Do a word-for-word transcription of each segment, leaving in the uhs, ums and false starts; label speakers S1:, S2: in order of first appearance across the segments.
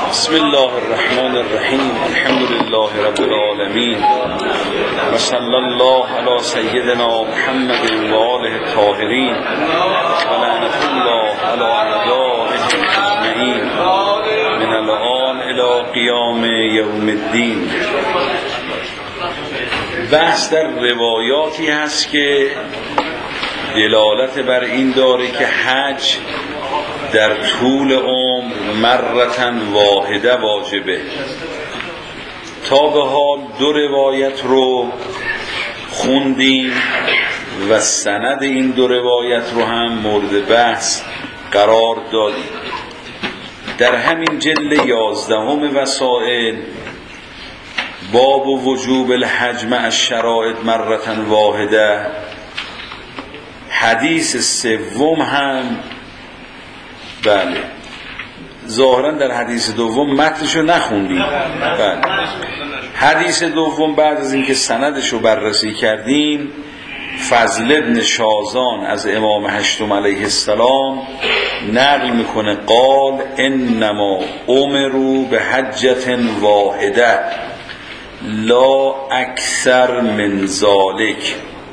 S1: بسم الله الرحمن الرحیم. الحمد لله رب العالمین و صلی الله علی سیدنا محمد و آله الطاهرین و لعنت الله علی اعدائهم اجمعین من الآن الی قیام یوم الدین. بحث در روایاتی هست که دلالت بر این داره که حج در طول عمر مرتن واحده واجبه. تا به حال دو روایت رو خوندیم و سند این دو روایت رو هم مورد بحث قرار دادیم. در همین جلد یازدهم وسائل باب وجوب الحج مع الشرائط مرتن واحده، حدیث سوم هم بله ظاهرا در حدیث دوم متنشو نخوندیم. بله حدیث دوم بعد از اینکه سندشو بررسی کردیم، فضل ابن شازان از امام هشتم علیه السلام نقل میکنه قال انما امروا به حجة واحده لا اکثر من ذلک،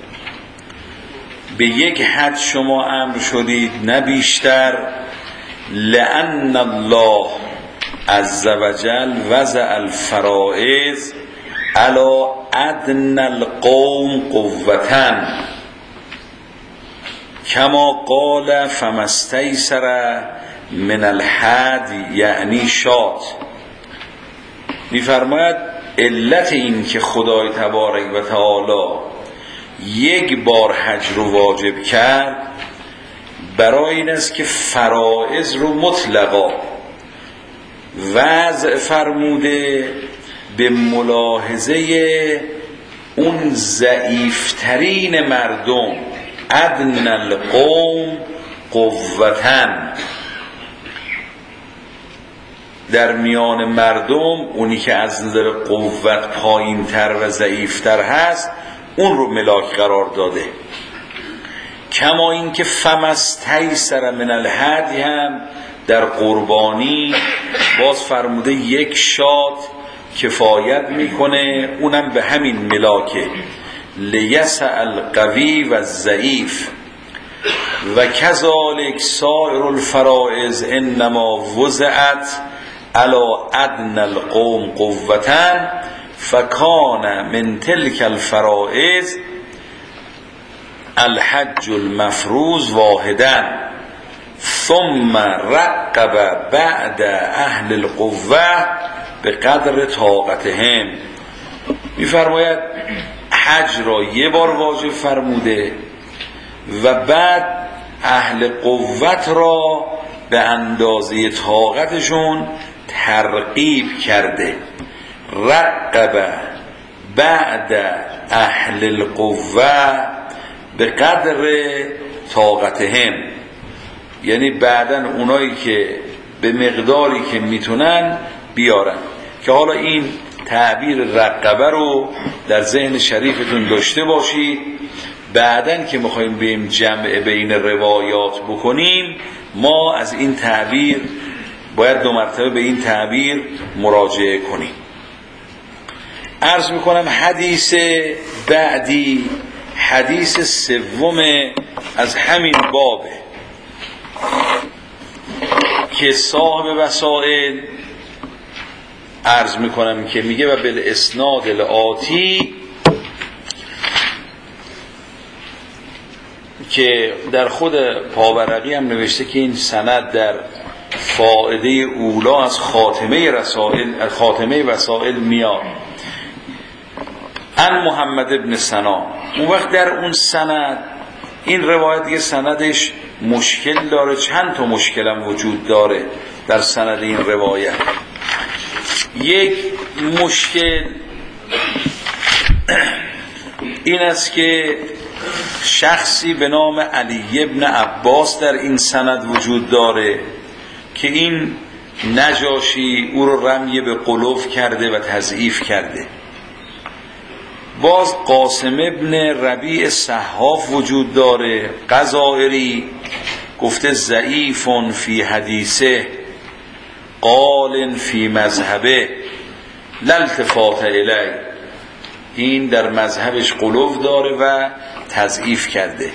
S1: به یک حج شما امر شدید نه بیشتر، لأن الله عز وجل وضع الفرائض على ادنى القوم قوة كما قال فما استيسر من الهدی یعنی شات. میفرماید علت این که خدای تبارک و تعالی یک بار حج رو واجب کرد برای این است که فرائض رو مطلقا وضع فرموده به ملاحظه اون ضعیفترین مردم، ادنى القوم قوتن، در میان مردم اونی که از نظر قوت پایین تر و ضعیفتر هست اون رو ملاک قرار داده. کما این که فمستیسر من الهدی هم در قربانی باز فرموده یک شات کفایت میکنه، اونم به همین ملاکه، لیسع القوی و الضعیف. و کذالک سائر الفرائض انما وضعت علی ادنى القوم قوة فکان من تلک الفرائض الحج المفروض واحدا ثم رقب بعد اهل القوه به قدر طاقتهم. میفرماید حج را یه بار واجب فرموده و بعد اهل قوت را به اندازه طاقتشون ترغیب کرده. رقب بعد اهل القوه به قدر طاقتهم، یعنی بعدن اونایی که به مقداری که میتونن بیارن. که حالا این تعبیر رقبه رو در ذهن شریفتون داشته باشید، بعدن که میخوایم بیم جمع بین روایات بکنیم ما از این تعبیر باید دو مرتبه به این تعبیر مراجعه کنیم. عرض میکنم حدیث بعدی حدیث سوم از همین بابه که صاحب وسائل عرض میکنم که میگه و بالاسناد الآتی، که در خود پاورقی هم نوشته که این سند در فائده اولا از خاتمه رسائل خاتمه وسائل میاد، ان محمد ابن سنا. اون وقت در اون سند این روایت دیگه سندش مشکل داره، چند تا مشکل هم وجود داره در سند این روایت. یک مشکل این است که شخصی به نام علی ابن عباس در این سند وجود داره که این نجاشی او رو رمی به قلوف کرده و تضعیف کرده. باز قاسم ابن ربیع صحاف وجود داره، غزائری گفته ضعیفون فی حدیثه قال فی مذهبه لالتفات الی، این در مذهبش غلو داره و تضعیف کرده.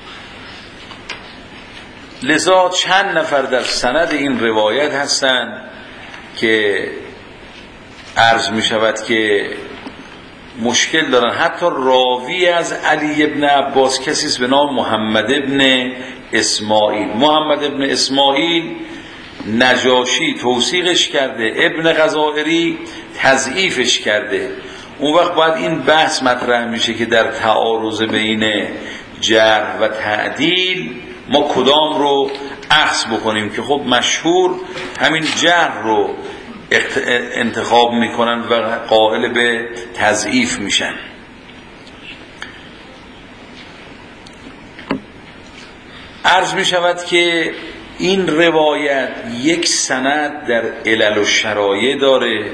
S1: لذا چند نفر در سند این روایت هستند که عرض می شود که مشکل دارن. حتی راوی از علی ابن عباس کسی است به نام محمد ابن اسماعیل. محمد ابن اسماعیل نجاشی توثیقش کرده، ابن غزائری تضعیفش کرده. اون وقت باید این بحث مطرح میشه که در تعارض بین جرح و تعدیل ما کدام رو اخذ بکنیم، که خب مشهور همین جرح رو انتخاب میکنن و قائل به تضعیف میشن. عرض میشود که این روایت یک سند در علل و شرایع داره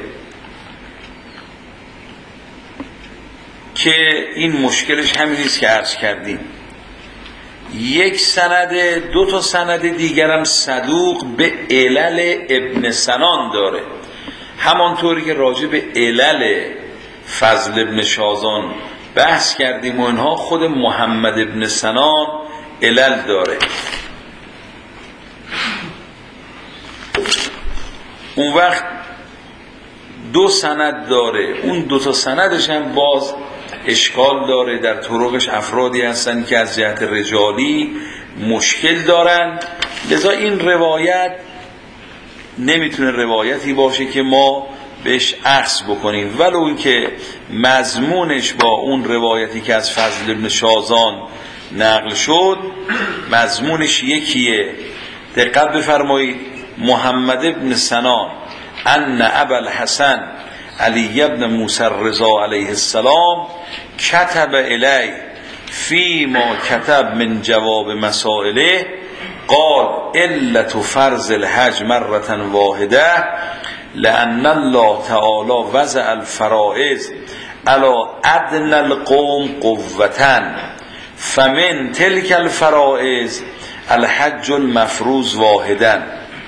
S1: که این مشکلش همین است که عرض کردیم. یک سند، دو تا سند دیگرم صدوق به علل ابن سنان داره، همانطوری که راجع به علل فضل ابن شازان بحث کردیم و اینها خود محمد ابن سنان علل داره. اون وقت دو سند داره، اون دو تا سندش هم باز اشکال داره، در طرقش افرادی هستن که از جهت رجالی مشکل دارن. لذا این روایت نمیتونه روایتی باشه که ما بهش اخذ بکنیم، ولو این که مضمونش با اون روایتی که از فضل ابن شازان نقل شد مضمونش یکیه. دقت بفرمایید، محمد ابن سنان ان ابا الحسن علی ابن موسی الرضا علیه السلام کتب الی فی ما کتب من جواب مسائله قال علت فرض الحج مرة واحده لأن الله تعالی وضع الفرائض على ادنى القوم قوة فمن تلك الفرائض الحج المفروض واحدا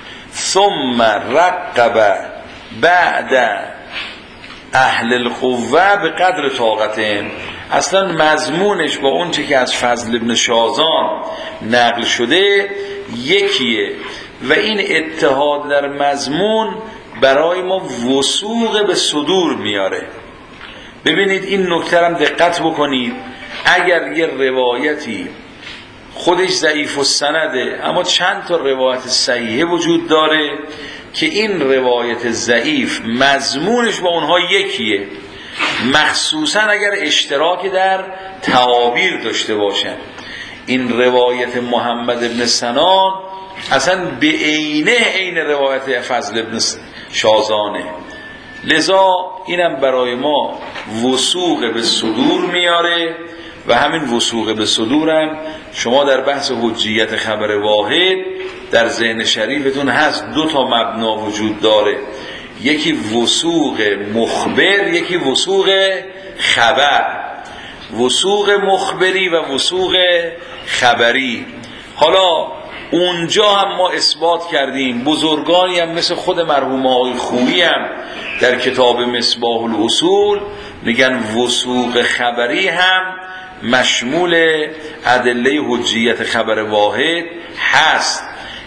S1: ثم رقب بعد اهل القوه به قدر طاقتهم. اصلا مضمونش با اون چه که از فضل ابن شازان نقل شده یکیه و این اتحاد در مضمون برای ما وثوق به صدور میاره. ببینید این نکته هم دقت بکنید، اگر یه روایتی خودش ضعیف السنده اما چند تا روایت صحیحه وجود داره که این روایت ضعیف مضمونش با اونها یکیه، مخصوصا اگر اشتراک در تعابیر داشته باشن. این روایت محمد ابن سنان اصلا به عینه عین روایت فضل ابن شازانه، لذا اینم برای ما وثوق به صدور میاره و همین وثوق به صدورم شما در بحث حجیت خبر واحد در ذهن شریفتون هست. دو تا مبنا وجود داره، یکی وثوق مخبر، یکی وثوق خبر، وثوق مخبری و وثوق خبری. حالا اونجا هم ما اثبات کردیم، بزرگانی هم مثل خود مرحوم آقای خویی هم در کتاب مصباح الاصول میگن وثوق خبری هم مشمول ادله حجیت خبر واحد هست.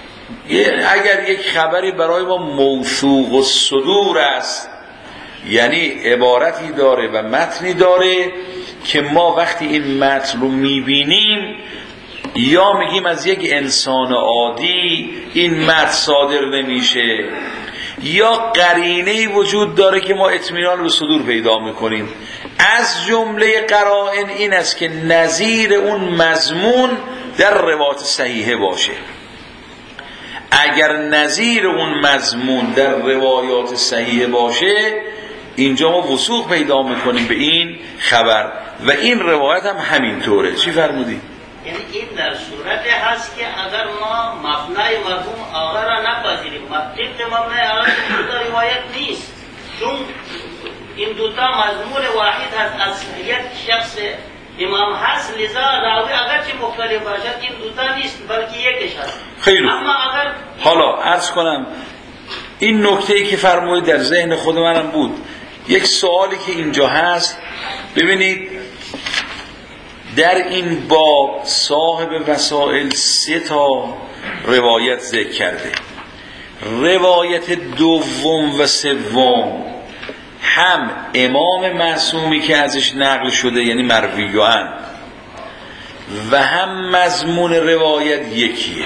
S1: اگر یک خبری برای ما موثوق الصدور است، یعنی عبارتی داره و متنی داره که ما وقتی این متن رو میبینیم یا میگیم از یک انسان عادی این متن صادر نمیشه، یا قرینه‌ای وجود داره که ما اطمینان به صدور پیدا میکنیم. از جمله قرائن این است که نظیر اون مضمون در روایات صحیحه باشه. اگر نظیر اون مضمون در روایات صحیحه باشه اینجا ما وثوق پیدا میکنیم به این خبر و این روایت هم همینطوره. چی فرمودی؟
S2: یعنی این در صورت هست که اگر ما مبنای مرحوم آقا را نپذیریم، طبق مبنای آقا این دوتا روایت نیست، چون این دوتا مضمون واحد هست از یک شخص امام هست، لذا راوی اگرچه مختلف باشد این دوتا نیست بلکه یکش هست.
S1: خیلی
S2: اما اگر
S1: حالا عرض کنم این نکته‌ای که فرمودید در ذهن خود منم بود. یک سوالی که اینجا هست، ببینید در این باب صاحب وسائل سه تا روایت ذکر کرده. روایت دوم و سوم هم امام معصومی که ازش نقل شده یعنی مرویان و هم مضمون روایت یکیه.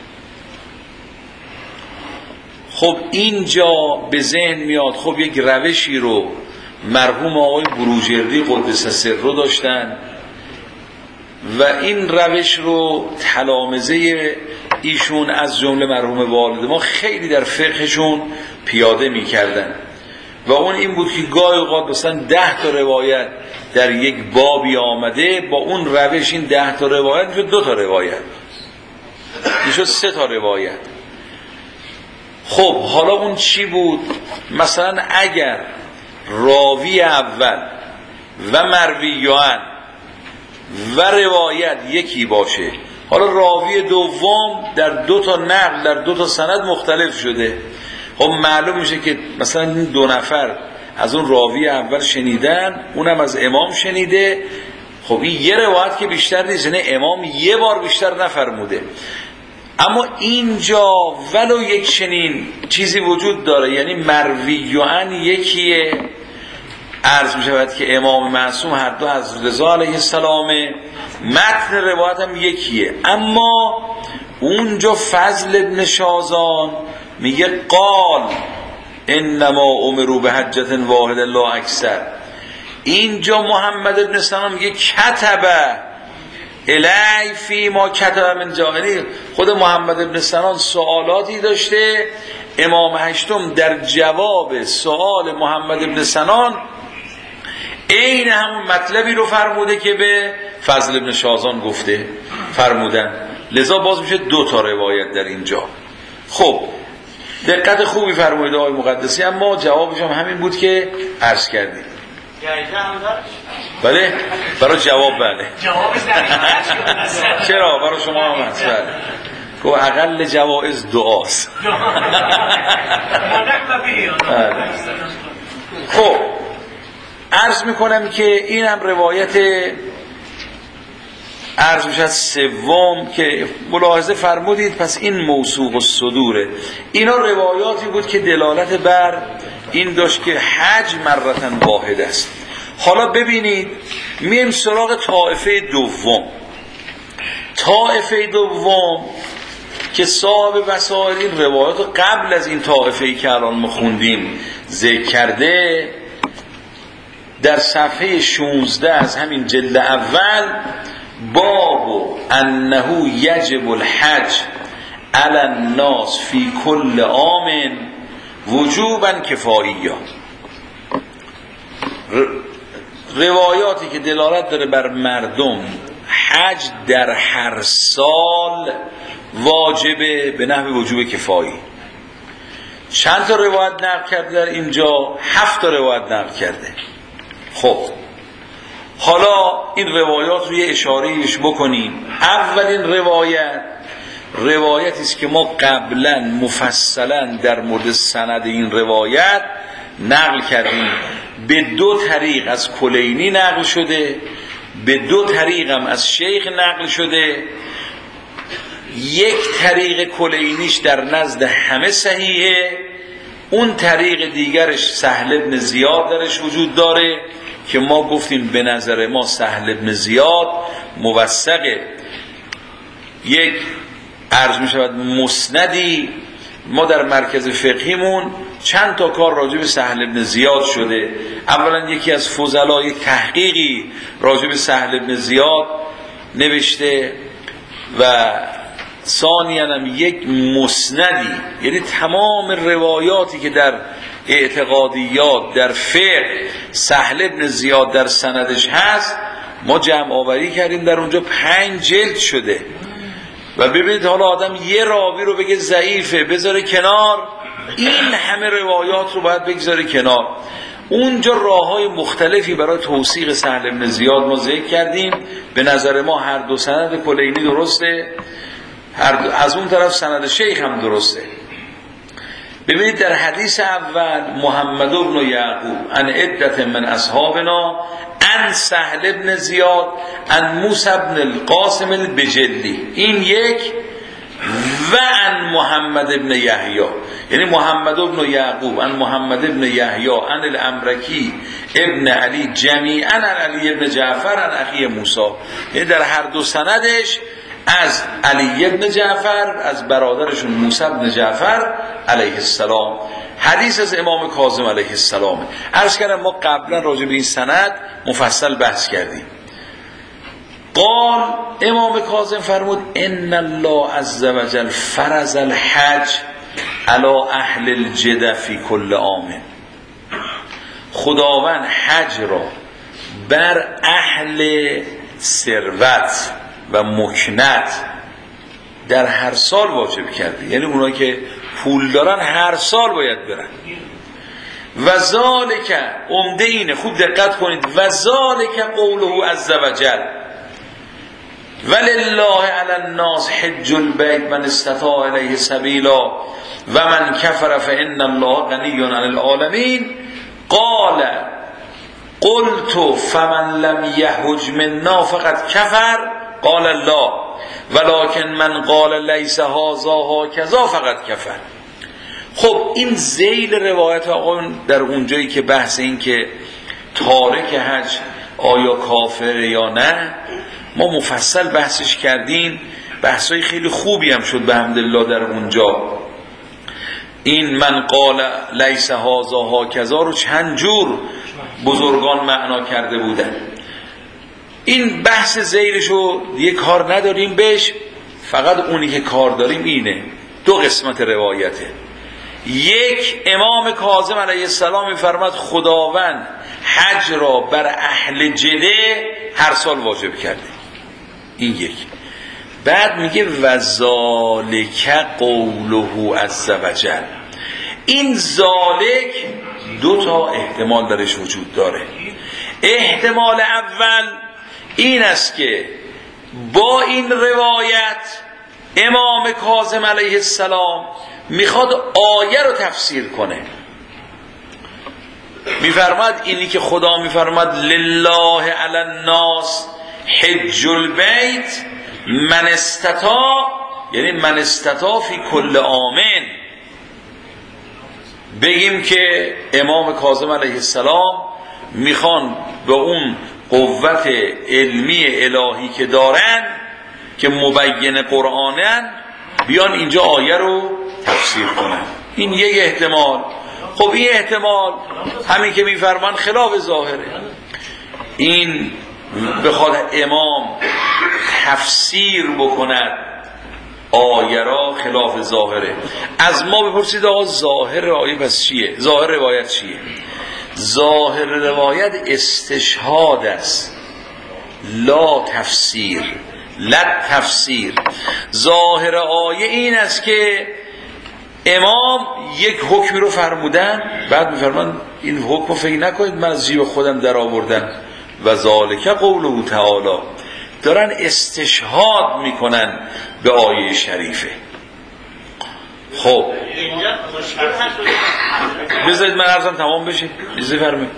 S1: خب اینجا به ذهن میاد خب یک روشی رو مرحوم آقای بروجردی قدس سره داشتن و این روش رو تلامذه ایشون از جمله مرحوم والد ما خیلی در فقهشون پیاده میکردن و اون این بود که گاهی اوقات مثلا ده تا روایت در یک بابی آمده، با اون روش این ده تا روایت میشد دو تا روایت، میشد سه تا روایت. خب حالا اون چی بود؟ مثلا اگر راوی اول و مرویان و روایت یکی باشه، حالا راوی دوم در دو تا نقل در دو تا سند مختلف شده، خب معلوم میشه که مثلا این دو نفر از اون راوی اول شنیدن، اونم از امام شنیده. خب این یه روایت که بیشتر نیست، یعنی امام یه بار بیشتر نفرموده. اما اینجا ولو یک چنین چیزی وجود داره، یعنی مرویان یکیه، عرض می شود که امام معصوم هر دو از رضا علیه السلام، متن روایت هم یکیه، اما اونجا فضل ابن شازان میگه قال انما امروا به حجت واحد لا اکثر. اینجا محمد ابن سلام میگه کتبه الی فی ما کتب من جاهلی. خود محمد ابن سنان سوالاتی داشته، امام هشتم در جواب سوال محمد ابن سنان این همون مطلبی رو فرموده که به فضل ابن شازان گفته فرمودن، لذا باز میشه دو تا روایت در اینجا. خب دقت خوبی فرمودید آقای مقدسی، اما جوابش هم همین بود که عرض کردیم.
S2: جایزه هم داشت؟
S1: بله برای جواب بله.
S2: جوابش در
S1: چرا برای شما هم هست؟ بله گو اقل جوائز دعاست. خب عرض میکنم که این هم روایت عرض میشد سوم که ملاحظه فرمودید، پس این موثوق الصدوره. اینا روایاتی بود که دلالت بر این داشت که حج مرتن واحد است. حالا ببینید میم سراغ طائفه دوم. طائفه دوم که صاحب وسائل این روایات قبل از این طائفه‌ای که الان ما خوندیم ذکر کرده، در صفحه شانزده از همین جلد اول باب انه یجب الحج علی الناس فی کل عام وجوبا کفاییا. روایاتی که دلالت داره بر مردم حج در هر سال واجبه به نحو وجوب کفایی. چند تا روایت نقل کرده در اینجا؟ هفت تا روایت نقل کرده. خب حالا این روایات رو یه اشاره‌ایش بکنیم. اولین روایت روایتی است که ما قبلا مفصلا در مورد سند این روایت نقل کردیم. به دو طریق از کلینی نقل شده، به دو طریق هم از شیخ نقل شده. یک طریق کلینیش در نزد همه صحیحه، اون طریق دیگرش سهل ابن زیاد درش وجود داره که ما گفتیم به نظر ما سهل ابن زیاد موثقه. یک عرض می شود مسندی، ما در مرکز فقهیمون چند تا کار راجع به سهل ابن زیاد شده. اولا یکی از فضلا یک تحقیقی راجع به سهل ابن زیاد نوشته و ثانیاً هم یک مسندی، یعنی تمام روایاتی که در اعتقادیات در فقه سهل ابن زیاد در سندش هست ما جمع آوری کردیم، در اونجا پنج جلد شده. و ببینید حالا آدم یه راوی رو بگه ضعیفه بذاره کنار، این همه روایات رو باید بگذاره کنار. اونجا راه‌های مختلفی برای توثیق سهل ابن زیاد ما ذکر کردیم. به نظر ما هر دو سند کلینی درسته، هر دو از اون طرف سند شیخ هم درسته. ببینید در حدیث اول محمد بن یعقوب عن عدة من اصحابنا عن سهل بن زیاد عن موسی بن القاسم البجلی، این یک، و عن محمد بن یحیی، یعنی محمد بن یعقوب عن محمد بن یحیی عن الامرکی ابن علی جمیعا عن علی بن جعفر عن اخی موسی، یعنی در هر دو سندش از علی بن جعفر از برادرشون موسی بن جعفر علیه السلام. حدیث از امام کاظم علیه السلام. عرض کردم ما قبلا راجع به این سند مفصل بحث کردیم. قال امام کاظم فرمود ان الله عز وجل فرض الحج علی اهل الجد فی کل عام، خداوند حج را بر اهل ثروت و مکنت در هر سال واجب کرده، یعنی اونایی که پول دارن هر سال باید برن. و ذالک، عمده اینه، خوب دقت کنید، و ذالک قوله عز وجل ولله علی الناس حج البیت من استطاع الیه سبیلا و من کفر فان الله غنی عن العالمین. قال قلت فمن لم یحج منا فقد کفر قال الله ولکن من قال لیس هذا هکذا فقد کفر. خب این ذیل روایت آقایون در اونجایی که بحث این که تارک حج آیا کافر یا نه ما مفصل بحثش کردیم، بحثای خیلی خوبی هم شد به حمدالله در اونجا. این من قال لیس هذا هکذا رو چند جور بزرگان معنا کرده بودن. این بحث ذیلشو دیگه کار نداریم بهش، فقط اونی که کار داریم اینه، دو قسمت روایته. یک، امام کاظم علیه السلام می‌فرماد خداوند حج را بر اهل جده هر سال واجب کرده، این یک. بعد میگه وذالک قوله عز وجل، این ذالک دو تا احتمال درش وجود داره. احتمال اول این است که با این روایت امام کاظم علیه السلام میخواد آیه رو تفسیر کنه. میفرماد اینی که خدا میفرماد لله علی الناس حج البیت من استطاع، یعنی من استطاع فی کل آمن، بگیم که امام کاظم علیه السلام میخوان به اون قوت علمی الهی که دارن که مبین قرآنن بیان اینجا آیه رو تفسیر کنن. این یک احتمال. خب این احتمال همین که میفرمان خلاف ظاهره. این بخواد امام تفسیر بکند آیه را خلاف ظاهره. از ما بپرسید آقا ظاهر آیه پس چیه؟ ظاهر روایت چیه؟ ظاهر روایت استشهاد است، لا تفسیر، لا تفسیر. ظاهر آیه این است که امام یک حکمی رو فرمودن، بعد میفرمان این حکم رو فکر نکنید من از جیب خودم در آوردم، و ذالک قوله تعالی، دارن استشهاد میکنن به آیه شریفه. خب بذارید من عرضم تمام بشه. اجازه فرمایید.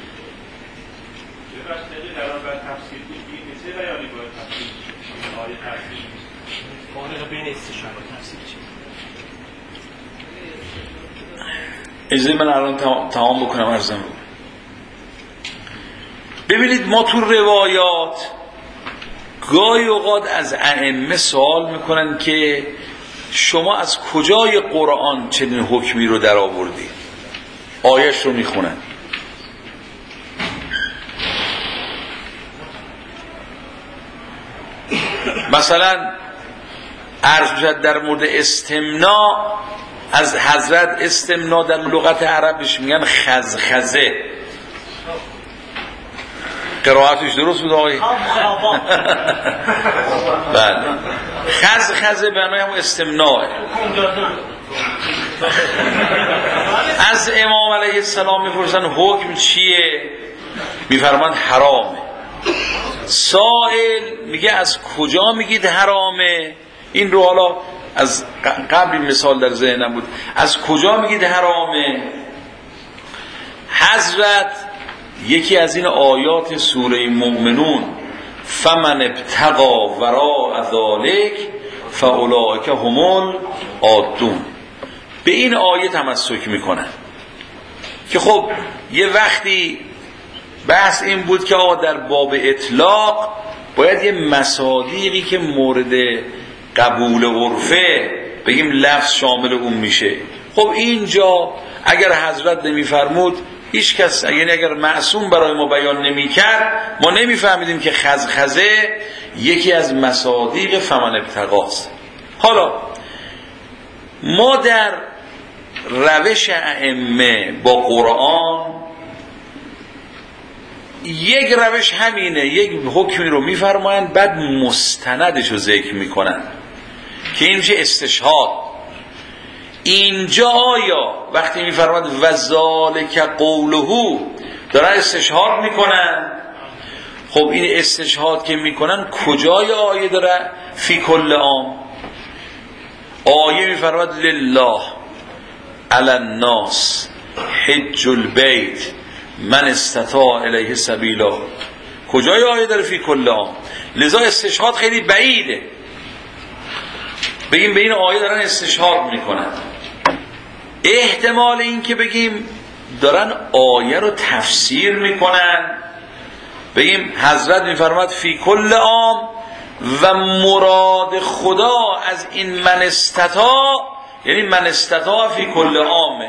S1: اجازه من الان تمام بکنم عرضم رو. ببینید ما تو روایات گاهی اوقات از ائمه سوال میکنن که شما از کجای قرآن چنین حکمی رو در آوردید؟ آیش رو میخونن. مثلا عرض شد در مورد استمناء از حضرت، استمناء در لغت عربش میگن خزخزه. قرائتش درست بود آقای؟ بله. خزخزه به معنای همون استمناء. از امام علیه السلام میپرسن حکم چیه؟ میفرمان حرامه. سائل میگه از کجا میگید حرامه؟ این رو حالا از قبل مثال در ذهنم بود. از کجا میگید حرامه؟ حضرت یکی از این آیات سوره مؤمنون فمن ابتغى وراء ذلك فاولئک هم العادون، به این آیه تمسک میکنن که خب یه وقتی بحث این بود که آقا در باب اطلاق باید یه مصادیقی که مورد قبول عرفه بگیم لفظ شامل اون میشه. خب اینجا اگر حضرت نمیفرمود هیچ کس، یعنی اگر معصوم برای ما بیان نمیکرد ما نمیفهمیدیم که خزخزه یکی از مصادیق فمن ابتغاست. حالا ما در روش ائمه با قرآن یک روش همینه، یک حکمی رو میفرمایند بعد مستندش رو ذکر میکنن که این میشه استشهاد. اینجا آیا وقتی میفرماد و ذالک قوله دارن استشهاد میکنن؟ خب این استشهاد که میکنن کجای آیه داره؟ فی کل عام. آیه میفرماد لله علی الناس حج البیت من استطاع الیه سبیلا. کجای آیه داره فی کل عام؟ لذا استشهاد خیلی بعیده بگیم به این آیه دارن استشهاد میکنن. احتمال این که بگیم دارن آیه رو تفسیر میکنن، بگیم حضرت میفرماد فی کل عام و مراد خدا از این من استطاع یعنی من استطاع فی کل عامه.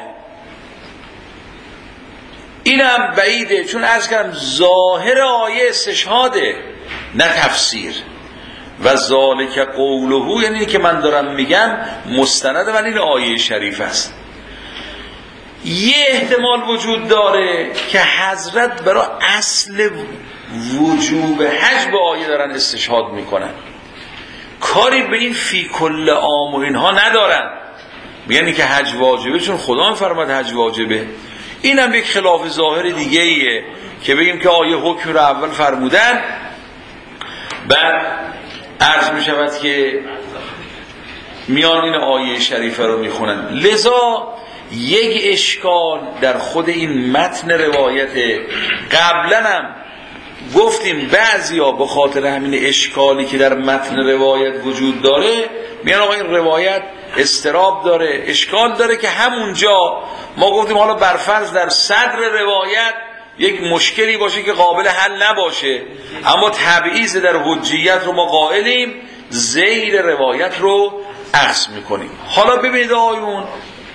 S1: اینم بعیده، چون عرض کردم ظاهر آیه استشهاده نه تفسیر. و ذالک قوله یعنی که من دارم میگم مستند من این آیه شریف است. یه احتمال وجود داره که حضرت برای اصل وجوب حج به آیه دارن استشهاد میکنن، کاری به این فی کل عام و اینها ندارن، یعنی که حج واجبه چون خدا میفرماد حج واجبه. این هم یک خلاف ظاهر دیگه ایه که بگیم که آیه حکم رو اول فرمودن بعد عرض می شود که میان این آیه شریفه رو میخونن. لذا یک اشکال در خود این متن روایت، قبلا هم گفتیم بعضیا به خاطر همین اشکالی که در متن روایت وجود داره میان آقا این روایت استراب داره، اشکال داره، که همونجا ما گفتیم حالا برفرض در صدر روایت یک مشکلی باشه که قابل حل نباشه، اما تبعیض در حجیت رو ما قائلیم، زیر روایت رو اخذ میکنیم. حالا ببینید آیون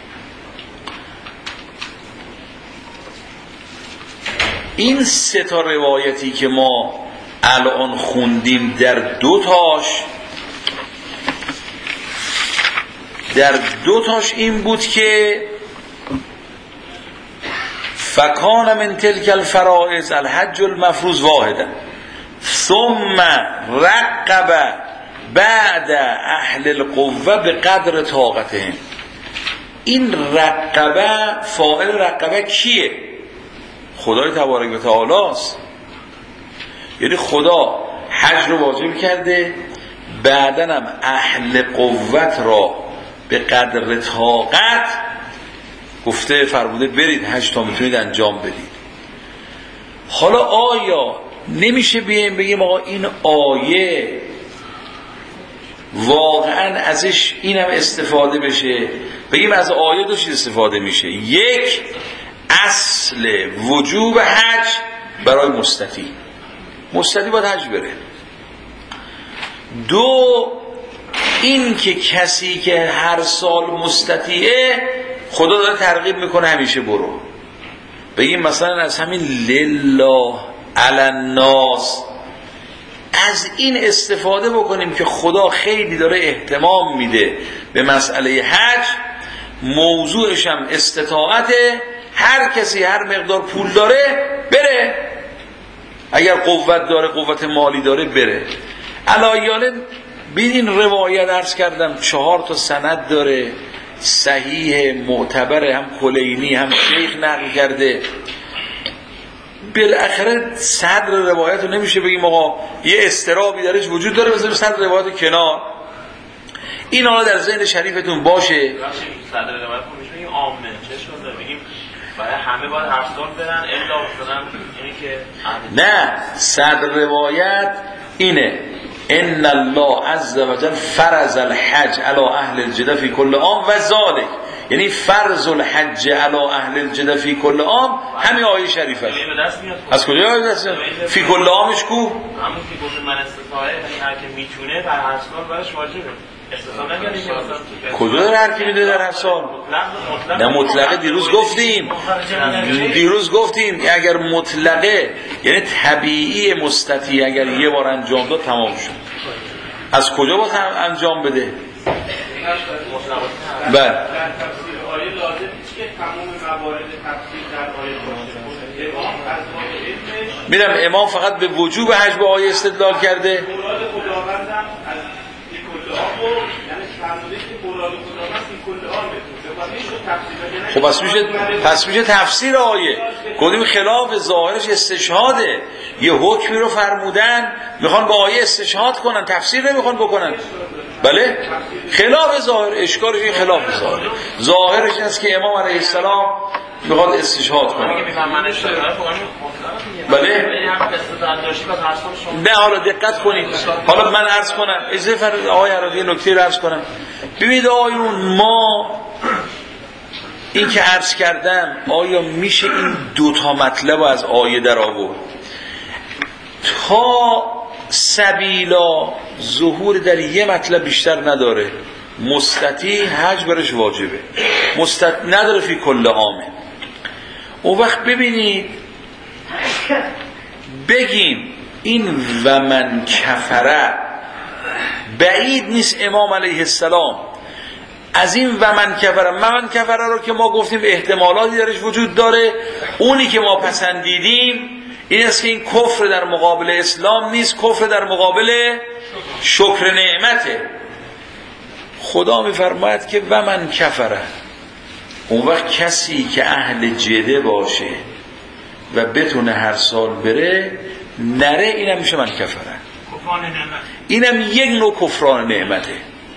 S1: این سه تا روایتی که ما الان خوندیم در دو تاش در دو تاش این بود که فکان من تلک الفرائض الحج المفروض واحدا ثم رقب بعد اهل القوه به قدر طاقتهم. این رقبه، فاعل رقبه کیه؟ خدای تبارک و تعالی است. یعنی خدا حج رو واجب کرده، بعدن هم اهل قوت را به قدر طاقت گفته فرموده برید حج تا میتونید انجام بدید. حالا آیا نمیشه بیایم بگیم آقا این آیه واقعا ازش اینم استفاده بشه؟ بگیم از آیه دو چیز استفاده میشه. یک، اصل وجوب حج برای مستطیع، مستطیع باید حج بره. دو، این که کسی که هر سال مستطیعه خدا داره ترغیب میکنه همیشه برو. بگیم مثلا از همین لله علی الناس از این استفاده بکنیم که خدا خیلی داره اهتمام میده به مسئله حج، موضوعش هم استطاعته، هر کسی هر مقدار پول داره بره، اگر قوت داره قوت مالی داره بره. علایانه ببین روایت عرض کردم چهار تا سند داره، صحیح معتبر، هم کلینی هم شیخ نقل کرده. بالاخره صدر روایت رو نمیشه بگیم آقا یه استرابی درش وجود داره بذاریم صدر روایت کنار. این حالا در ذهن شریفتون باشه.
S3: صدر روایت میشه عامه چه شده بگیم برای همه باید هر سال برن الا مثلا اینی که
S1: نه، صدر روایت اینه ان الله عز وجل فرض الحج علی اهل الجده فی کل عام و ذالک، یعنی فرض الحج علی اهل الجده فی کل عام همین آیه شریفه. از کجا آیه دست میاد؟ فی کل عامش کو؟
S3: همون که گفت من استطاعه، یعنی هر که میتونه در هر سال براش واجبه.
S1: کجا داره هر کی میده در هر سال؟ نه مطلقه دیروز گفتیم دیروز گفتیم اگر مطلقه یعنی طبیعی مستطیع اگر یه بار انجام داد تمام شد. از کجا باید انجام بده؟ بله
S3: آیه لازم نیست که تمام موارد تفصیل در آیه باشه. امام از آیه
S1: میرم امام فقط به وجوب حج به آیه استدلال کرده.
S3: مراد خداوندم از کل عام یعنی فرموده که مراد خداوند کل عام بتونه.
S1: خب پس میشه پس میشه تفسیر آیه. گفتیم خلاف ظاهرش استشهاده. یه حکمی رو فرمودن میخوان با آیه استشهاد کنن، تفسیر نمیخوان بکنن. بله خلاف ظاهر، اشکالش این خلاف ظاهر. ظاهرش این است که امام علیه السلام میخواد استشهاد کنه. بله نه حالا دقت کنید. حالا من عرض کنم اجازه فرمایید آقای عراقی نکته رو عرض کنم. ببینید آقایون، ما این که عرض کردم آیا میشه این دوتا مطلب از آیه در آورد؟ تا سبیلا ظهور در یه مطلب بیشتر نداره. مستطیع حج برش واجبه، مستطیع نداره فی کل عامه. اون وقت ببینید بگیم این و من کفره بعید نیست امام علیه السلام از این و من کفره من کفره رو که ما گفتیم احتمالاتی درش وجود داره، اونی که ما پسندیدیم این است که این کفر در مقابل اسلام نیست، کفر در مقابل شکر نعمته. خدا میفرماید که و من کفره، اون وقت کسی که اهل جده باشه و بتونه هر سال بره نره، اینم میشه من کفره. اینم یک نوع کفران نعمته.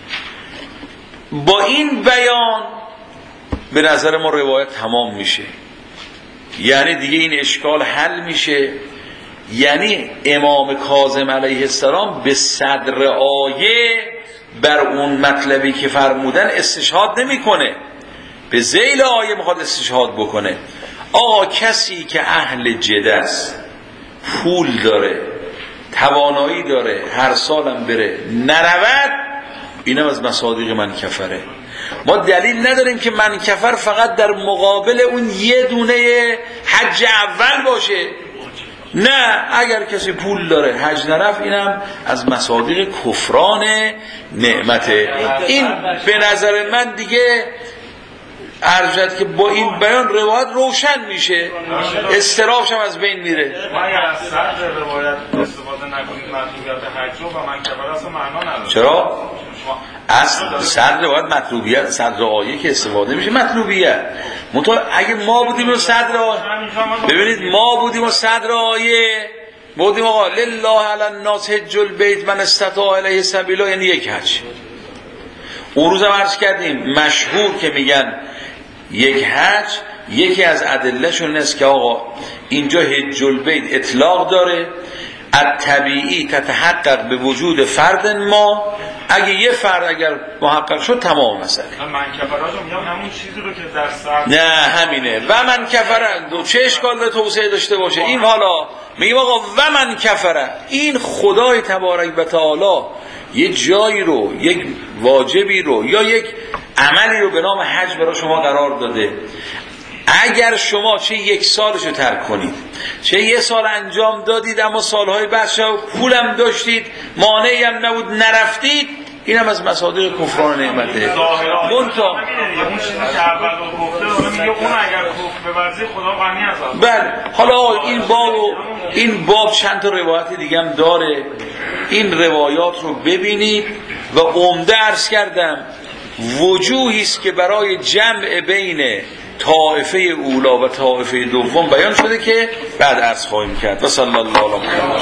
S1: با این بیان به نظر ما روایت تمام میشه، یعنی دیگه این اشکال حل میشه. یعنی امام کاظم علیه السلام به صدر آیه بر اون مطلبی که فرمودن استشهاد نمیکنه، به ذیل آیه میخواد استشهاد بکنه. آقا کسی که اهل جده است، پول داره، توانایی داره، هر سالم بره نرود، اینم از مصادیق من کفره. ما دلیل نداریم که من کفر فقط در مقابل اون یه دونه حج اول باشه. نه، اگر کسی پول داره حج نرفت، اینم از مصادیق کفران نعمته. این به نظر من دیگه ارجد که با این بیان روایت روشن میشه، استرابش هم از بین میره.
S3: اگر از صدر روایت استفاده نکنید مطلوبیت حج رو و من کفر اصلا معنا نداره.
S1: چرا؟ اصل صدر روایت مطلوبیت، صدر آیه که استفاده میشه مطلوبیت. منتها اگه ما بودیم و صدر آیه، ببینید ما بودیم و صدر آیه بودیم آقا لله علی الناس حج البیت من استطاع الیه سبیلا، یعنی یک حج. اون روز هم عرض کردیم مشهور که میگن یک حج، یکی از ادلهشون است که آقا اینجا حج البیت اطلاق داره، الطبیعی تتحقق به وجود فرد ما، اگه یه فرد اگر محقق شد تمام مسئله.
S3: من کفراشو میگم همون چیزی رو که در سر
S1: نه همینه و من کفره دو چه اشکال به توسعه داشته باشه. این حالا میگیم آقا و من کفره، این خدای تبارک و تعالی یه جایی رو، یک واجبی رو یا یک عملی رو به نام حج برای شما قرار داده. اگر شما چه یک سالشو ترک کنید، چه یه سال انجام دادید اما سالهای بعد شو پولم داشتید، مانعی هم نبود نرفتید، اینم از مصادیق کفران نعمته. منتها
S3: اون چیزی که اول گفته میگه اون اگر کفر بورزی خدا غنی از آن.
S1: بله حالا این باب این باب چند تا روایت دیگه هم داره. این روایات رو ببینید و عمده عرض کردم وجوهی است که برای جمع بین طائفه اولا و طائفه دوم بیان شده که بعد عرض خواهیم کرد. و صلی الله علیه و